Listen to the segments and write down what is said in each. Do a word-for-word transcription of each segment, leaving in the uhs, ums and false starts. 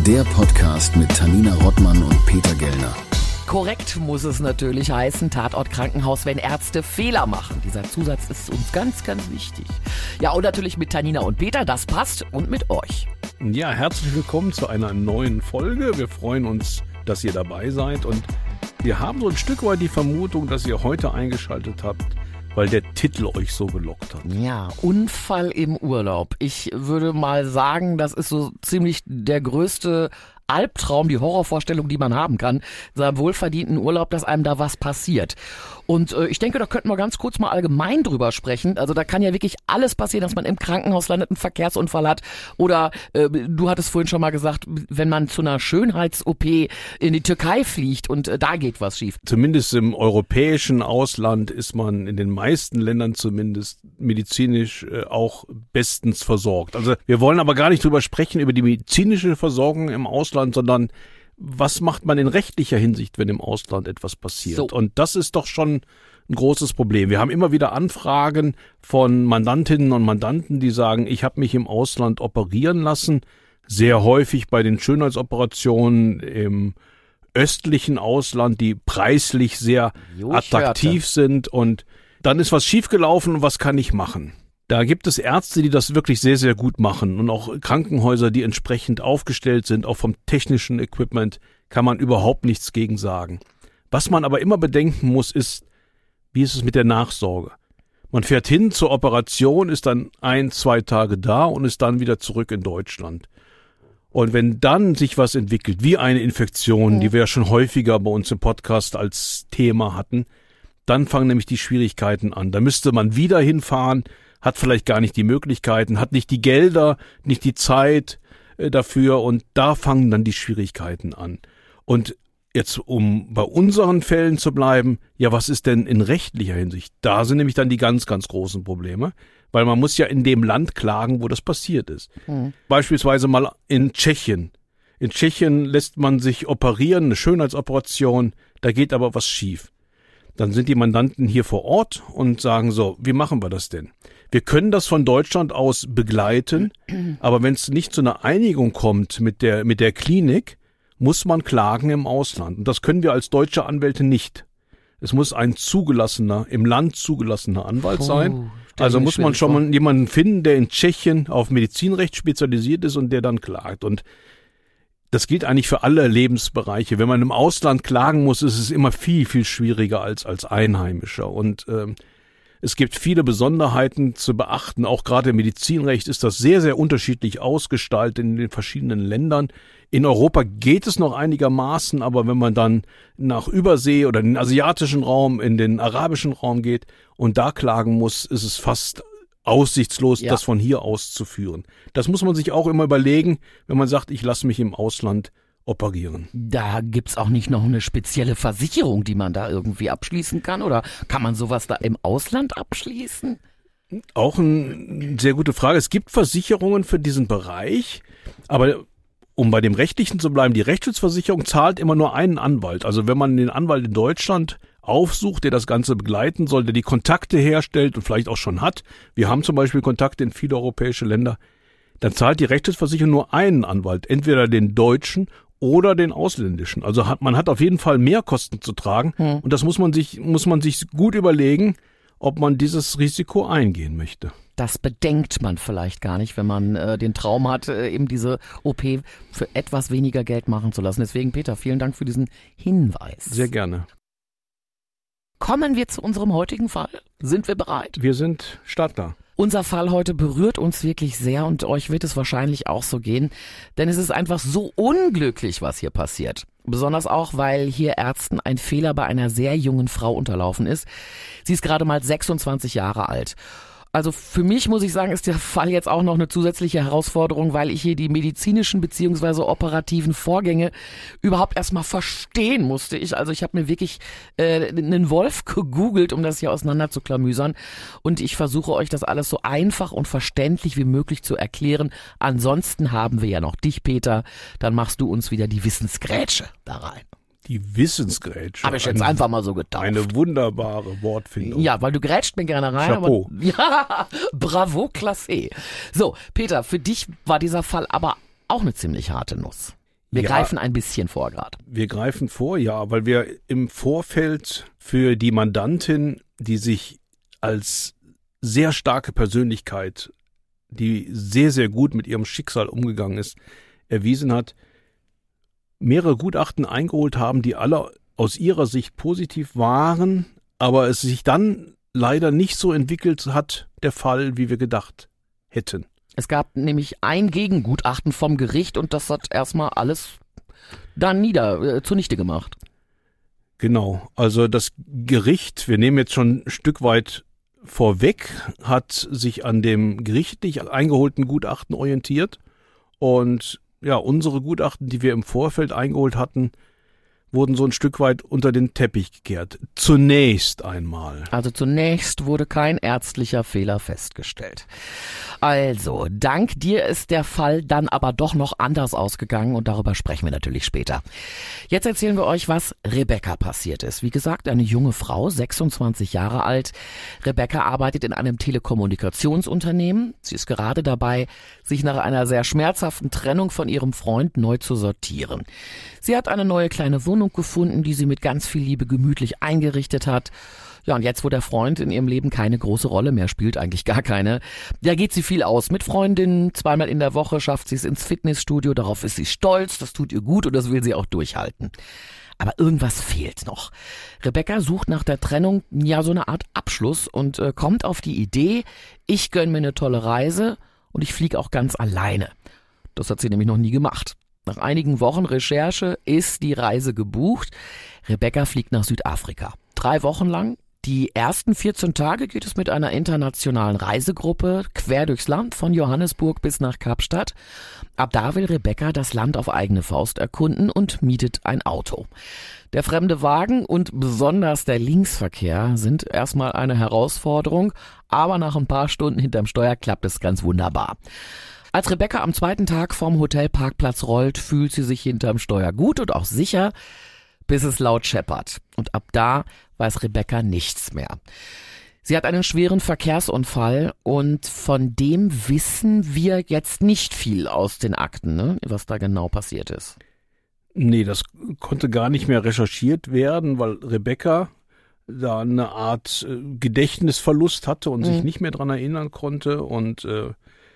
Der Podcast mit Tanina Rottmann und Peter Gellner. Korrekt muss es natürlich heißen, Tatort Krankenhaus, wenn Ärzte Fehler machen. Dieser Zusatz ist uns ganz, ganz wichtig. Ja, und natürlich mit Tanina und Peter, das passt, und mit euch. Ja, herzlich willkommen zu einer neuen Folge. Wir freuen uns, dass ihr dabei seid, und wir haben so ein Stück weit die Vermutung, dass ihr heute eingeschaltet habt, weil der Titel euch so gelockt hat. Ja, Unfall im Urlaub. Ich würde mal sagen, das ist so ziemlich der größte Albtraum, die Horrorvorstellung, die man haben kann, seinem wohlverdienten Urlaub, dass einem da was passiert. Und äh, ich denke, da könnten wir ganz kurz mal allgemein drüber sprechen. Also da kann ja wirklich alles passieren, dass man im Krankenhaus landet, einen Verkehrsunfall hat, oder äh, du hattest vorhin schon mal gesagt, wenn man zu einer Schönheits-O P in die Türkei fliegt und äh, da geht was schief. Zumindest im europäischen Ausland ist man in den meisten Ländern zumindest medizinisch äh, auch bestens versorgt. Also wir wollen aber gar nicht drüber sprechen, über die medizinische Versorgung im Ausland, sondern was macht man in rechtlicher Hinsicht, wenn im Ausland etwas passiert? So. Und das ist doch schon ein großes Problem. Wir haben immer wieder Anfragen von Mandantinnen und Mandanten, die sagen, ich habe mich im Ausland operieren lassen, sehr häufig bei den Schönheitsoperationen im östlichen Ausland, die preislich sehr jo, attraktiv sind, und dann ist was schiefgelaufen, und was kann ich machen? Da gibt es Ärzte, die das wirklich sehr, sehr gut machen, und auch Krankenhäuser, die entsprechend aufgestellt sind. Auch vom technischen Equipment kann man überhaupt nichts gegen sagen. Was man aber immer bedenken muss, ist, wie ist es mit der Nachsorge? Man fährt hin zur Operation, ist dann ein, zwei Tage da und ist dann wieder zurück in Deutschland. Und wenn dann sich was entwickelt, wie eine Infektion, die wir ja schon häufiger bei uns im Podcast als Thema hatten, dann fangen nämlich die Schwierigkeiten an. Da müsste man wieder hinfahren, hat vielleicht gar nicht die Möglichkeiten, hat nicht die Gelder, nicht die Zeit äh, dafür, und da fangen dann die Schwierigkeiten an. Und jetzt, um bei unseren Fällen zu bleiben, ja, was ist denn in rechtlicher Hinsicht? Da sind nämlich dann die ganz, ganz großen Probleme, weil man muss ja in dem Land klagen, wo das passiert ist. Mhm. Beispielsweise mal in Tschechien. In Tschechien lässt man sich operieren, eine Schönheitsoperation, da geht aber was schief. Dann sind die Mandanten hier vor Ort und sagen so, wie machen wir das denn? Wir können das von Deutschland aus begleiten, aber wenn es nicht zu einer Einigung kommt mit der, mit der Klinik, muss man klagen im Ausland. Und das können wir als deutsche Anwälte nicht. Es muss ein zugelassener, im Land zugelassener Anwalt oh, sein. Also muss man schon mal jemanden finden, der in Tschechien auf Medizinrecht spezialisiert ist und der dann klagt. Und das gilt eigentlich für alle Lebensbereiche. Wenn man im Ausland klagen muss, ist es immer viel, viel schwieriger als als Einheimischer. Und ähm, es gibt viele Besonderheiten zu beachten. Auch gerade im Medizinrecht ist das sehr, sehr unterschiedlich ausgestaltet in den verschiedenen Ländern. In Europa geht es noch einigermaßen, aber wenn man dann nach Übersee oder in den asiatischen Raum, in den arabischen Raum geht und da klagen muss, ist es fast aussichtslos, ja, das von hier aus zu führen. Das muss man sich auch immer überlegen, wenn man sagt, ich lasse mich im Ausland operieren. Da gibt's auch nicht noch eine spezielle Versicherung, die man da irgendwie abschließen kann, oder kann man sowas da im Ausland abschließen? Auch eine sehr gute Frage. Es gibt Versicherungen für diesen Bereich, aber um bei dem Rechtlichen zu bleiben, die Rechtsschutzversicherung zahlt immer nur einen Anwalt. Also wenn man den Anwalt in Deutschland aufsucht, der das Ganze begleiten soll, der die Kontakte herstellt und vielleicht auch schon hat, wir haben zum Beispiel Kontakte in viele europäische Länder, dann zahlt die Rechtsschutzversicherung nur einen Anwalt, entweder den deutschen oder den ausländischen. Also hat man hat auf jeden Fall mehr Kosten zu tragen, hm. und das muss man sich muss man sich gut überlegen, ob man dieses Risiko eingehen möchte. Das bedenkt man vielleicht gar nicht, wenn man äh, den Traum hat, äh, eben diese O P für etwas weniger Geld machen zu lassen. Deswegen, Peter, vielen Dank für diesen Hinweis. Sehr gerne. Kommen wir zu unserem heutigen Fall. Sind wir bereit? Wir sind startklar. Unser Fall heute berührt uns wirklich sehr, und euch wird es wahrscheinlich auch so gehen, denn es ist einfach so unglücklich, was hier passiert. Besonders auch, weil hier Ärzten ein Fehler bei einer sehr jungen Frau unterlaufen ist. Sie ist gerade mal sechsundzwanzig Jahre alt. Also für mich, muss ich sagen, ist der Fall jetzt auch noch eine zusätzliche Herausforderung, weil ich hier die medizinischen bzw. operativen Vorgänge überhaupt erstmal verstehen musste. Ich, also ich habe mir wirklich äh, einen Wolf gegoogelt, um das hier auseinander zu klamüsern. Und ich versuche euch das alles so einfach und verständlich wie möglich zu erklären. Ansonsten haben wir ja noch dich, Peter. Dann machst du uns wieder die Wissensgrätsche da rein. Die Wissensgrätsche. Habe ich jetzt eine, einfach mal so getauft. Eine wunderbare Wortfindung. Ja, weil du grätscht mir gerne rein. Chapeau. Aber, ja, bravo, klasse. So, Peter, für dich war dieser Fall aber auch eine ziemlich harte Nuss. Wir Ja. greifen ein bisschen vor gerade. Wir greifen vor, ja, weil wir im Vorfeld für die Mandantin, die sich als sehr starke Persönlichkeit, die sehr, sehr gut mit ihrem Schicksal umgegangen ist, erwiesen hat, mehrere Gutachten eingeholt haben, die alle aus ihrer Sicht positiv waren, aber es sich dann leider nicht so entwickelt hat, der Fall, wie wir gedacht hätten. Es gab nämlich ein Gegengutachten vom Gericht und das hat erstmal alles dann nieder, äh, zunichte gemacht. Genau, also das Gericht, wir nehmen jetzt schon ein Stück weit vorweg, hat sich an dem gerichtlich eingeholten Gutachten orientiert und ja, unsere Gutachten, die wir im Vorfeld eingeholt hatten, wurden so ein Stück weit unter den Teppich gekehrt. Zunächst einmal. Also zunächst wurde kein ärztlicher Fehler festgestellt. Also, dank dir ist der Fall dann aber doch noch anders ausgegangen und darüber sprechen wir natürlich später. Jetzt erzählen wir euch, was Rebecca passiert ist. Wie gesagt, eine junge Frau, sechsundzwanzig Jahre alt. Rebecca arbeitet in einem Telekommunikationsunternehmen. Sie ist gerade dabei, sich nach einer sehr schmerzhaften Trennung von ihrem Freund neu zu sortieren. Sie hat eine neue kleine Wohnung gefunden, die sie mit ganz viel Liebe gemütlich eingerichtet hat. Ja, und jetzt, wo der Freund in ihrem Leben keine große Rolle mehr spielt, eigentlich gar keine, da geht sie viel aus. Mit Freundinnen, zweimal in der Woche schafft sie es ins Fitnessstudio, darauf ist sie stolz, das tut ihr gut und das will sie auch durchhalten. Aber irgendwas fehlt noch. Rebecca sucht nach der Trennung ja so eine Art Abschluss und äh, kommt auf die Idee, ich gönn mir eine tolle Reise und ich fliege auch ganz alleine. Das hat sie nämlich noch nie gemacht. Nach einigen Wochen Recherche ist die Reise gebucht. Rebecca fliegt nach Südafrika. Drei Wochen lang. Die ersten vierzehn Tage geht es mit einer internationalen Reisegruppe quer durchs Land von Johannesburg bis nach Kapstadt. Ab da will Rebecca das Land auf eigene Faust erkunden und mietet ein Auto. Der fremde Wagen und besonders der Linksverkehr sind erstmal eine Herausforderung, aber nach ein paar Stunden hinterm Steuer klappt es ganz wunderbar. Als Rebecca am zweiten Tag vom Hotelparkplatz rollt, fühlt sie sich hinterm Steuer gut und auch sicher, bis es laut scheppert. Und ab da weiß Rebecca nichts mehr. Sie hat einen schweren Verkehrsunfall und von dem wissen wir jetzt nicht viel aus den Akten, ne? Was da genau passiert ist. Nee, das konnte gar nicht mehr recherchiert werden, weil Rebecca da eine Art äh, Gedächtnisverlust hatte und mhm. sich nicht mehr dran erinnern konnte und äh,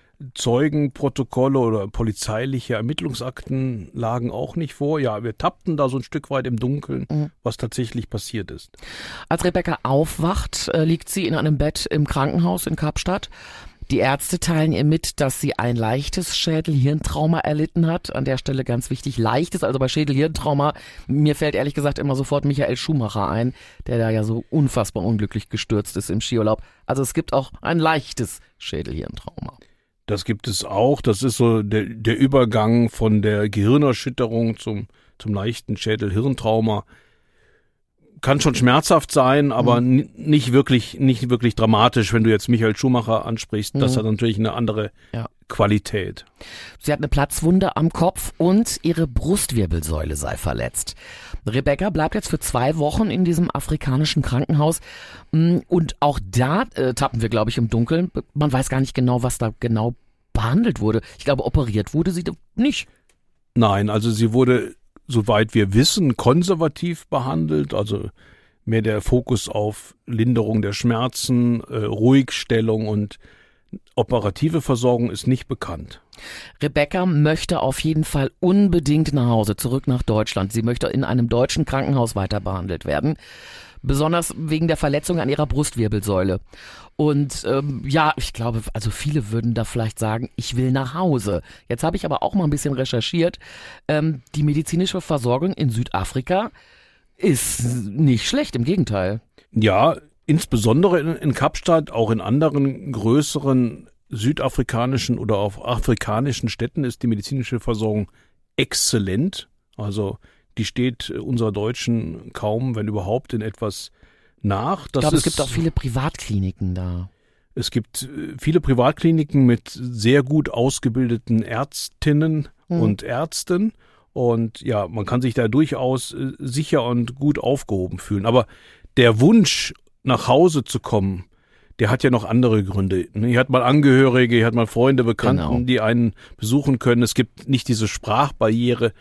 Zeugenprotokolle oder polizeiliche Ermittlungsakten lagen auch nicht vor. Ja, wir tappten da so ein Stück weit im Dunkeln, mhm. was tatsächlich passiert ist. Als Rebecca aufwacht, äh, liegt sie in einem Bett im Krankenhaus in Kapstadt. Die Ärzte teilen ihr mit, dass sie ein leichtes Schädel-Hirntrauma erlitten hat. An der Stelle ganz wichtig, leichtes, also bei Schädel-Hirntrauma. Mir fällt ehrlich gesagt immer sofort Michael Schumacher ein, der da ja so unfassbar unglücklich gestürzt ist im Skiurlaub. Also es gibt auch ein leichtes Schädel-Hirntrauma. Das gibt es auch. Das ist so der, der Übergang von der Gehirnerschütterung zum, zum leichten Schädel-Hirntrauma. Kann schon schmerzhaft sein, aber mhm. n- nicht wirklich, nicht wirklich dramatisch, wenn du jetzt Michael Schumacher ansprichst. Das mhm. hat natürlich eine andere ja. Qualität. Sie hat eine Platzwunde am Kopf und ihre Brustwirbelsäule sei verletzt. Rebecca bleibt jetzt für zwei Wochen in diesem afrikanischen Krankenhaus und auch da äh, tappen wir, glaube ich, im Dunkeln. Man weiß gar nicht genau, was da genau behandelt wurde. Ich glaube, operiert wurde sie nicht. Nein, also sie wurde, soweit wir wissen, konservativ behandelt, also mehr der Fokus auf Linderung der Schmerzen, äh, Ruhigstellung und operative Versorgung ist nicht bekannt. Rebecca möchte auf jeden Fall unbedingt nach Hause, zurück nach Deutschland. Sie möchte in einem deutschen Krankenhaus weiter behandelt werden. Besonders wegen der Verletzung an ihrer Brustwirbelsäule. Und ähm, ja, ich glaube, also viele würden da vielleicht sagen, ich will nach Hause. Jetzt habe ich aber auch mal ein bisschen recherchiert. Ähm, die medizinische Versorgung in Südafrika ist nicht schlecht, im Gegenteil. Ja, insbesondere in, in Kapstadt, auch in anderen größeren südafrikanischen oder auch afrikanischen Städten ist die medizinische Versorgung exzellent. Also die steht unserer Deutschen kaum, wenn überhaupt, in etwas nach. Das ich glaube, ist, es gibt auch viele Privatkliniken da. Es gibt viele Privatkliniken mit sehr gut ausgebildeten Ärztinnen mhm. und Ärzten. Und ja, man kann sich da durchaus sicher und gut aufgehoben fühlen. Aber der Wunsch, nach Hause zu kommen, der hat ja noch andere Gründe. Hier hat man Angehörige, hier hat man Freunde, Bekannten, genau. die einen besuchen können. Es gibt nicht diese Sprachbarriere.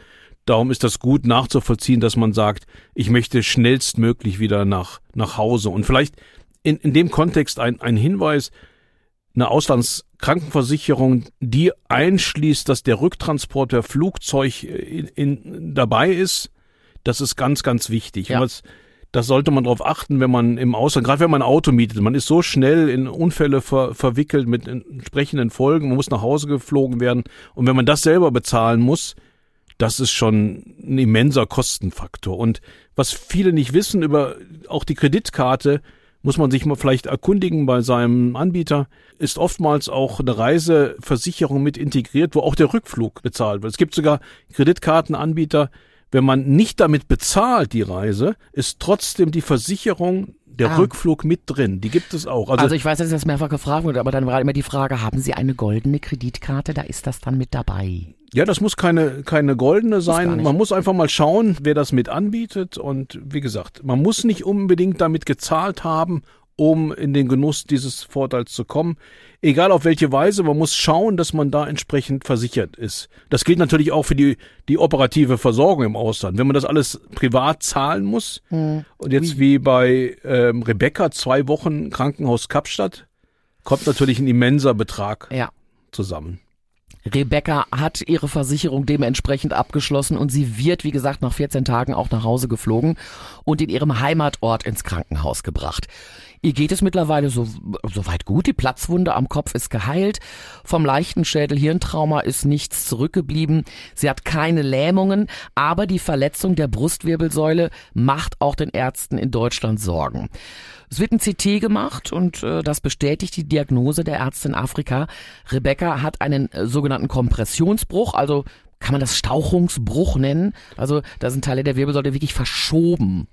darum ist das gut nachzuvollziehen, dass man sagt, ich möchte schnellstmöglich wieder nach, nach Hause. Und vielleicht in, in dem Kontext ein, ein Hinweis, eine Auslandskrankenversicherung, die einschließt, dass der Rücktransport per Flugzeug in, in, dabei ist, das ist ganz, ganz wichtig. Ja. Das, das sollte man darauf achten, wenn man im Ausland, gerade wenn man ein Auto mietet, man ist so schnell in Unfälle ver, verwickelt mit entsprechenden Folgen, man muss nach Hause geflogen werden. Und wenn man das selber bezahlen muss, das ist schon ein immenser Kostenfaktor. Und was viele nicht wissen über auch die Kreditkarte, muss man sich mal vielleicht erkundigen bei seinem Anbieter, ist oftmals auch eine Reiseversicherung mit integriert, wo auch der Rückflug bezahlt wird. Es gibt sogar Kreditkartenanbieter, wenn man nicht damit bezahlt, die Reise, ist trotzdem die Versicherung, der ah. Rückflug mit drin. Die gibt es auch. Also, also ich weiß, dass das mehrfach gefragt wurde, aber dann war immer die Frage, haben Sie eine goldene Kreditkarte? Da ist das dann mit dabei. Ja, das muss keine, keine goldene sein. Man muss einfach mal schauen, wer das mit anbietet. Und wie gesagt, man muss nicht unbedingt damit gezahlt haben, um in den Genuss dieses Vorteils zu kommen. Egal auf welche Weise, man muss schauen, dass man da entsprechend versichert ist. Das gilt natürlich auch für die, die operative Versorgung im Ausland. Wenn man das alles privat zahlen muss, hm. und jetzt wie bei ähm, Rebecca, zwei Wochen Krankenhaus Kapstadt, kommt natürlich ein immenser Betrag ja. zusammen. Rebecca hat ihre Versicherung dementsprechend abgeschlossen und sie wird, wie gesagt, nach vierzehn Tagen auch nach Hause geflogen und in ihrem Heimatort ins Krankenhaus gebracht. Ihr geht es mittlerweile so, so weit gut. Die Platzwunde am Kopf ist geheilt. Vom leichten Schädel-Hirntrauma ist nichts zurückgeblieben. Sie hat keine Lähmungen, aber die Verletzung der Brustwirbelsäule macht auch den Ärzten in Deutschland Sorgen. Es wird ein C T gemacht und äh, das bestätigt die Diagnose der Ärzte in Afrika. Rebecca hat einen äh, sogenannten Kompressionsbruch, also kann man das Stauchungsbruch nennen. Also da sind Teile der Wirbelsäule wirklich verschoben.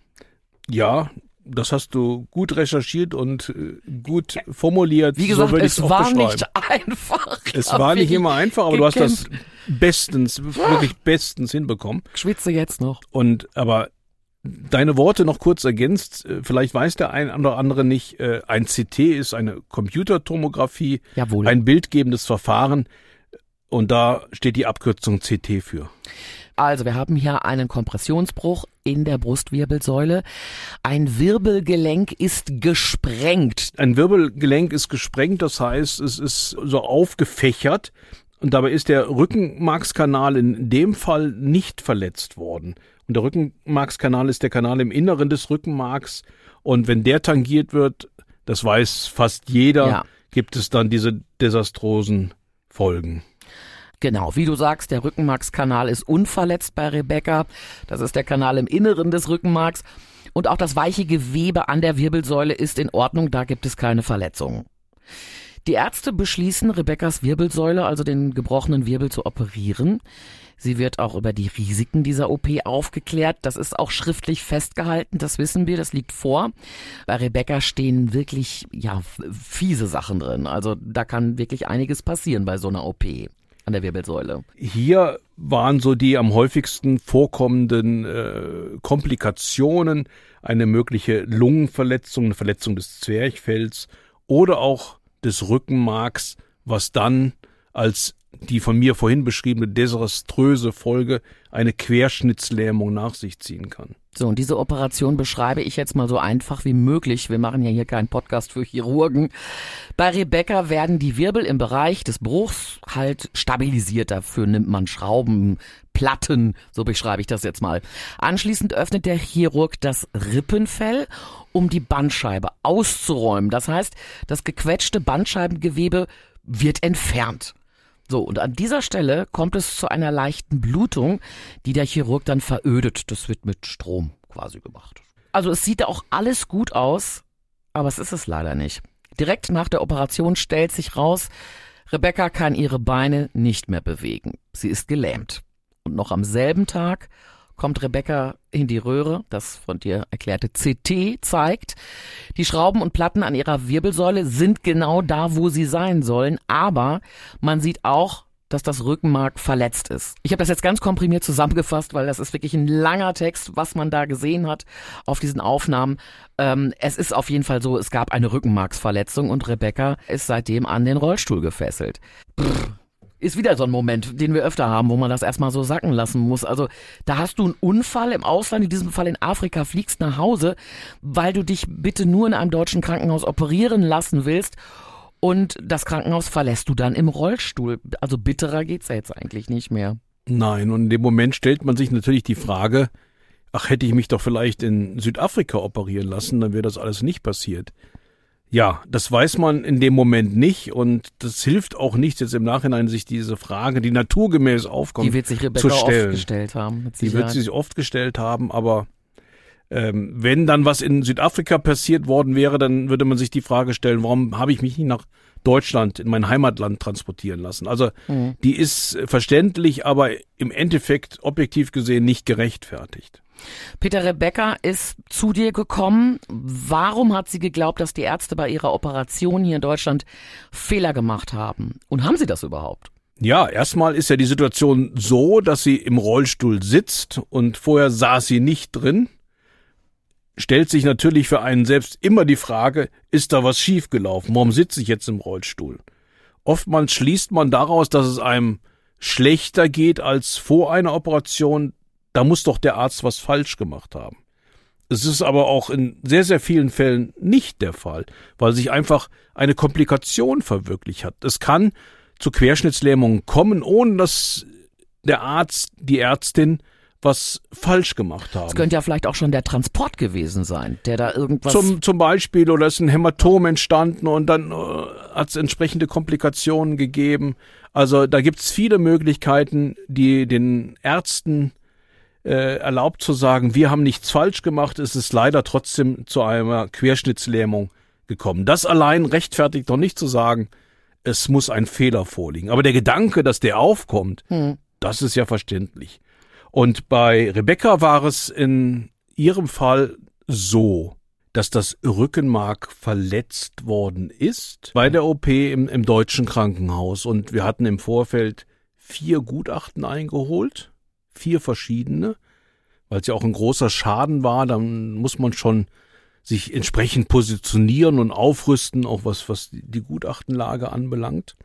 Ja, das hast du gut recherchiert und äh, gut formuliert. Wie gesagt, so es war nicht einfach. Es war nicht immer einfach, aber gekämpft. Du hast das bestens, wirklich bestens hinbekommen. Ich schwitze jetzt noch. Und aber deine Worte noch kurz ergänzt, vielleicht weiß der ein oder andere nicht, ein C T ist eine Computertomographie, Jawohl. Ein bildgebendes Verfahren und da steht die Abkürzung C T für. Also wir haben hier einen Kompressionsbruch in der Brustwirbelsäule. Ein Wirbelgelenk ist gesprengt. Ein Wirbelgelenk ist gesprengt, das heißt, es ist so aufgefächert und dabei ist der Rückenmarkskanal in dem Fall nicht verletzt worden. Und der Rückenmarkskanal ist der Kanal im Inneren des Rückenmarks. Und wenn der tangiert wird, das weiß fast jeder, ja. gibt es dann diese desastrosen Folgen. Genau, wie du sagst, der Rückenmarkskanal ist unverletzt bei Rebecca. Das ist der Kanal im Inneren des Rückenmarks. Und auch das weiche Gewebe an der Wirbelsäule ist in Ordnung, da gibt es keine Verletzungen. Die Ärzte beschließen, Rebeccas Wirbelsäule, also den gebrochenen Wirbel, zu operieren. Sie wird auch über die Risiken dieser O P aufgeklärt. Das ist auch schriftlich festgehalten, das wissen wir, das liegt vor. Bei Rebecca stehen wirklich ja fiese Sachen drin. Also da kann wirklich einiges passieren bei so einer O P an der Wirbelsäule. Hier waren so die am häufigsten vorkommenden äh, Komplikationen, eine mögliche Lungenverletzung, eine Verletzung des Zwerchfells oder auch des Rückenmarks, was dann als die von mir vorhin beschriebene desaströse Folge eine Querschnittslähmung nach sich ziehen kann. So, und diese Operation beschreibe ich jetzt mal so einfach wie möglich. Wir machen ja hier keinen Podcast für Chirurgen. Bei Rebecca werden die Wirbel im Bereich des Bruchs halt stabilisiert. Dafür nimmt man Schrauben, Platten, so beschreibe ich das jetzt mal. Anschließend öffnet der Chirurg das Rippenfell, um die Bandscheibe auszuräumen. Das heißt, das gequetschte Bandscheibengewebe wird entfernt. So, und an dieser Stelle kommt es zu einer leichten Blutung, die der Chirurg dann verödet. Das wird mit Strom quasi gemacht. Also es sieht auch alles gut aus, aber es ist es leider nicht. Direkt nach der Operation stellt sich raus, Rebecca kann ihre Beine nicht mehr bewegen. Sie ist gelähmt. Und noch am selben Tag kommt Rebecca in die Röhre, das von dir erklärte C T zeigt, die Schrauben und Platten an ihrer Wirbelsäule sind genau da, wo sie sein sollen, aber man sieht auch, dass das Rückenmark verletzt ist. Ich habe das jetzt ganz komprimiert zusammengefasst, weil das ist wirklich ein langer Text, was man da gesehen hat auf diesen Aufnahmen. Ähm, es ist auf jeden Fall so, es gab eine Rückenmarksverletzung und Rebecca ist seitdem an den Rollstuhl gefesselt. Pff. ist wieder so ein Moment, den wir öfter haben, wo man das erstmal so sacken lassen muss. Also da hast du einen Unfall im Ausland, in diesem Fall in Afrika, fliegst nach Hause, weil du dich bitte nur in einem deutschen Krankenhaus operieren lassen willst und das Krankenhaus verlässt du dann im Rollstuhl. Also bitterer geht's ja jetzt eigentlich nicht mehr. Nein, und in dem Moment stellt man sich natürlich die Frage, ach, hätte ich mich doch vielleicht in Südafrika operieren lassen, dann wäre das alles nicht passiert. Ja, das weiß man in dem Moment nicht und das hilft auch nicht, jetzt im Nachhinein sich diese Frage, die naturgemäß aufkommt, die wird sich Rebecca zu stellen. oft gestellt haben. Mit die wird sie sich oft gestellt haben, aber ähm, wenn dann was in Südafrika passiert worden wäre, dann würde man sich die Frage stellen, warum habe ich mich nicht nach Deutschland, in mein Heimatland transportieren lassen? Also mhm. die ist verständlich, aber im Endeffekt objektiv gesehen nicht gerechtfertigt. Peter, Rebecca ist zu dir gekommen. Warum hat sie geglaubt, dass die Ärzte bei ihrer Operation hier in Deutschland Fehler gemacht haben? Und haben sie das überhaupt? Ja, erstmal ist ja die Situation so, dass sie im Rollstuhl sitzt und vorher saß sie nicht drin. Stellt sich natürlich für einen selbst immer die Frage, ist da was schiefgelaufen? Warum sitze ich jetzt im Rollstuhl? Oftmals schließt man daraus, dass es einem schlechter geht als vor einer Operation. Da muss doch der Arzt was falsch gemacht haben. Es ist aber auch in sehr, sehr vielen Fällen nicht der Fall, weil sich einfach eine Komplikation verwirklicht hat. Es kann zu Querschnittslähmungen kommen, ohne dass der Arzt, die Ärztin was falsch gemacht haben. Es könnte ja vielleicht auch schon der Transport gewesen sein, der da irgendwas... Zum, zum Beispiel, oder ist ein Hämatom entstanden und dann äh, hat es entsprechende Komplikationen gegeben. Also da gibt es viele Möglichkeiten, die den Ärzten Äh, erlaubt zu sagen, wir haben nichts falsch gemacht, es ist leider trotzdem zu einer Querschnittslähmung gekommen. Das allein rechtfertigt doch nicht zu sagen, es muss ein Fehler vorliegen. Aber der Gedanke, dass der aufkommt, hm. das ist ja verständlich. Und bei Rebecca war es in ihrem Fall so, dass das Rückenmark verletzt worden ist bei der O P im, im deutschen Krankenhaus. Und wir hatten im Vorfeld vier Gutachten eingeholt. Vier verschiedene, weil es ja auch ein großer Schaden war, dann muss man schon sich entsprechend positionieren und aufrüsten, auch was, was die Gutachtenlage anbelangt.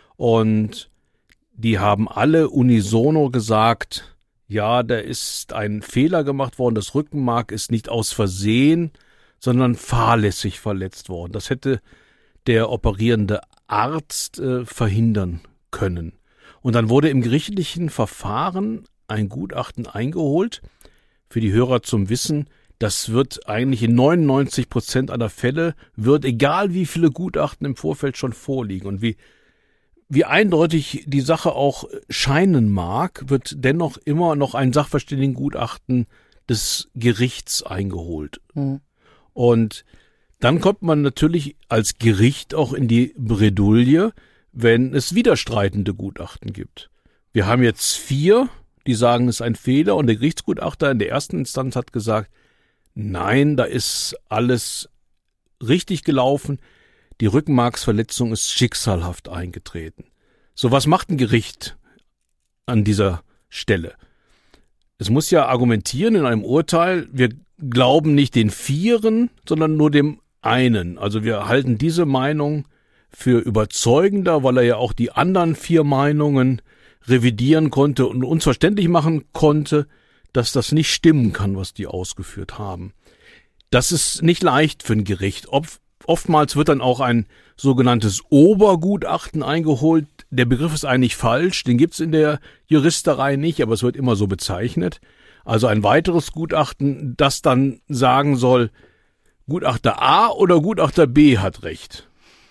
Und die haben alle unisono gesagt, ja, da ist ein Fehler gemacht worden, das Rückenmark ist nicht aus Versehen, sondern fahrlässig verletzt worden. Das hätte der operierende Arzt äh, verhindern können. Und dann wurde im gerichtlichen Verfahren ein Gutachten eingeholt. Für die Hörer zum Wissen, das wird eigentlich in neunundneunzig Prozent aller Fälle, wird, egal wie viele Gutachten im Vorfeld schon vorliegen und wie, wie eindeutig die Sache auch scheinen mag, wird dennoch immer noch ein Sachverständigengutachten des Gerichts eingeholt. Mhm. Und dann kommt man natürlich als Gericht auch in die Bredouille, wenn es widerstreitende Gutachten gibt. Wir haben jetzt vier, die sagen, es ist ein Fehler, und der Gerichtsgutachter in der ersten Instanz hat gesagt, nein, da ist alles richtig gelaufen, die Rückenmarksverletzung ist schicksalhaft eingetreten. So, was macht ein Gericht an dieser Stelle? Es muss ja argumentieren in einem Urteil, wir glauben nicht den Vieren, sondern nur dem einen. Also wir halten diese Meinung für überzeugender, weil er ja auch die anderen vier Meinungen revidieren konnte und uns verständlich machen konnte, dass das nicht stimmen kann, was die ausgeführt haben. Das ist nicht leicht für ein Gericht. Oftmals wird dann auch ein sogenanntes Obergutachten eingeholt. Der Begriff ist eigentlich falsch, den gibt's in der Juristerei nicht, aber es wird immer so bezeichnet. Also ein weiteres Gutachten, das dann sagen soll, Gutachter A oder Gutachter B hat recht.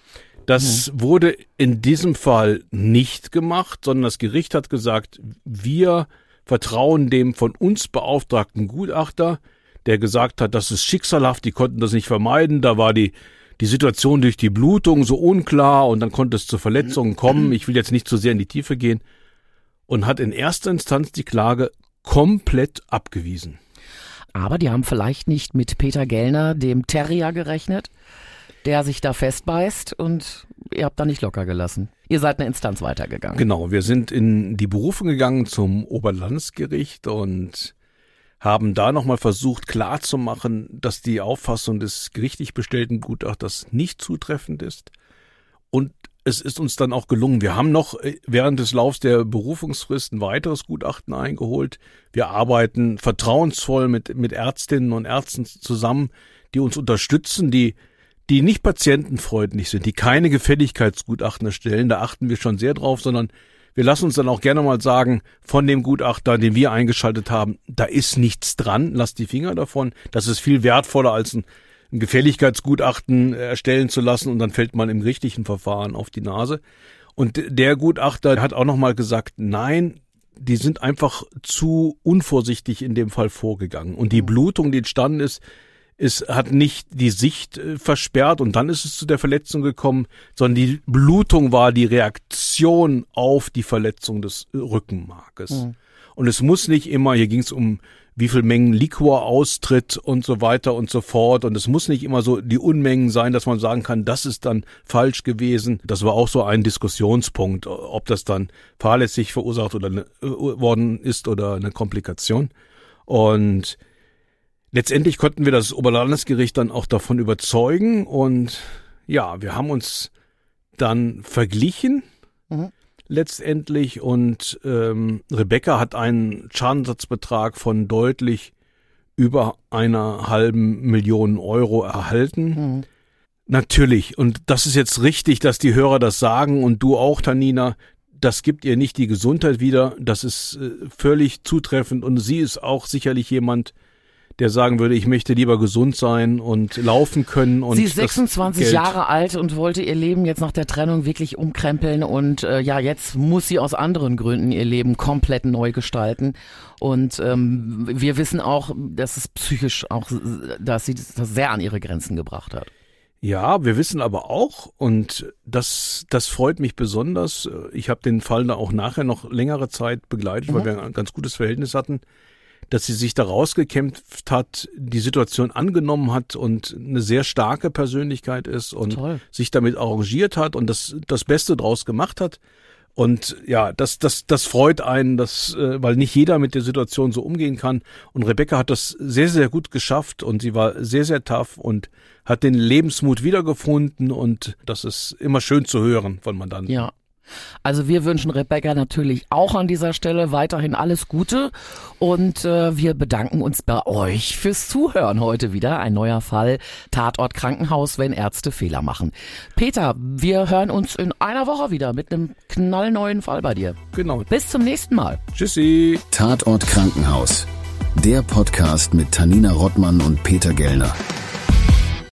Das mhm. wurde in diesem Fall nicht gemacht, sondern das Gericht hat gesagt, wir vertrauen dem von uns beauftragten Gutachter, der gesagt hat, das ist schicksalhaft, die konnten das nicht vermeiden, da war die, die Situation durch die Blutung so unklar und dann konnte es zu Verletzungen kommen, ich will jetzt nicht zu sehr in die Tiefe gehen, und hat in erster Instanz die Klage komplett abgewiesen. Aber die haben vielleicht nicht mit Peter Gellner, dem Terrier, gerechnet, der sich da festbeißt, und ihr habt da nicht locker gelassen. Ihr seid eine Instanz weitergegangen. Genau, wir sind in die Berufung gegangen zum Oberlandesgericht und haben da nochmal versucht klarzumachen, dass die Auffassung des gerichtlich bestellten Gutachters nicht zutreffend ist. Und es ist uns dann auch gelungen. Wir haben noch während des Laufs der Berufungsfrist ein weiteres Gutachten eingeholt. Wir arbeiten vertrauensvoll mit, mit Ärztinnen und Ärzten zusammen, die uns unterstützen, die, die nicht patientenfreundlich sind, die keine Gefälligkeitsgutachten erstellen. Da achten wir schon sehr drauf, sondern wir lassen uns dann auch gerne mal sagen, von dem Gutachter, den wir eingeschaltet haben, da ist nichts dran, lasst die Finger davon. Das ist viel wertvoller als ein ein Gefälligkeitsgutachten erstellen zu lassen und dann fällt man im richtigen Verfahren auf die Nase. Und der Gutachter hat auch nochmal gesagt, nein, die sind einfach zu unvorsichtig in dem Fall vorgegangen. Und die Blutung, die entstanden ist, ist, hat nicht die Sicht äh, versperrt und dann ist es zu der Verletzung gekommen, sondern die Blutung war die Reaktion auf die Verletzung des Rückenmarkes. Mhm. Und es muss nicht immer, hier ging es um wie viel Mengen Liquor austritt und so weiter und so fort. Und es muss nicht immer so die Unmengen sein, dass man sagen kann, das ist dann falsch gewesen. Das war auch so ein Diskussionspunkt, ob das dann fahrlässig verursacht oder ne, worden ist oder eine Komplikation. Und letztendlich konnten wir das Oberlandesgericht dann auch davon überzeugen. Und ja, wir haben uns dann verglichen. Mhm. Letztendlich und ähm, Rebecca hat einen Schadensersatzbetrag von deutlich über einer halben Million Euro erhalten. Mhm. Natürlich, und das ist jetzt richtig, dass die Hörer das sagen und du auch, Tanina, das gibt ihr nicht die Gesundheit wieder, das ist äh, völlig zutreffend und sie ist auch sicherlich jemand, der sagen würde, ich möchte lieber gesund sein und laufen können. Und sie ist sechsundzwanzig Jahre alt und wollte ihr Leben jetzt nach der Trennung wirklich umkrempeln und äh, ja, jetzt muss sie aus anderen Gründen ihr Leben komplett neu gestalten. Und ähm, wir wissen auch, dass es psychisch auch, dass sie das sehr an ihre Grenzen gebracht hat. Ja, wir wissen aber auch, und das das freut mich besonders, ich habe den Fall da auch nachher noch längere Zeit begleitet, mhm. weil wir ein ganz gutes Verhältnis hatten, dass sie sich da rausgekämpft hat, die Situation angenommen hat und eine sehr starke Persönlichkeit ist und Toll. sich damit arrangiert hat und das das Beste draus gemacht hat. Und ja, das das das freut einen, dass, weil nicht jeder mit der Situation so umgehen kann. Und Rebecca hat das sehr, sehr gut geschafft und sie war sehr, sehr tough und hat den Lebensmut wiedergefunden und das ist immer schön zu hören von Mandanten. Ja. Also wir wünschen Rebecca natürlich auch an dieser Stelle weiterhin alles Gute und äh, wir bedanken uns bei euch fürs Zuhören heute wieder. Ein neuer Fall, Tatort Krankenhaus, wenn Ärzte Fehler machen. Peter, wir hören uns in einer Woche wieder mit einem knallneuen Fall bei dir. Genau. Bis zum nächsten Mal. Tschüssi. Tatort Krankenhaus, der Podcast mit Tanina Rottmann und Peter Gellner.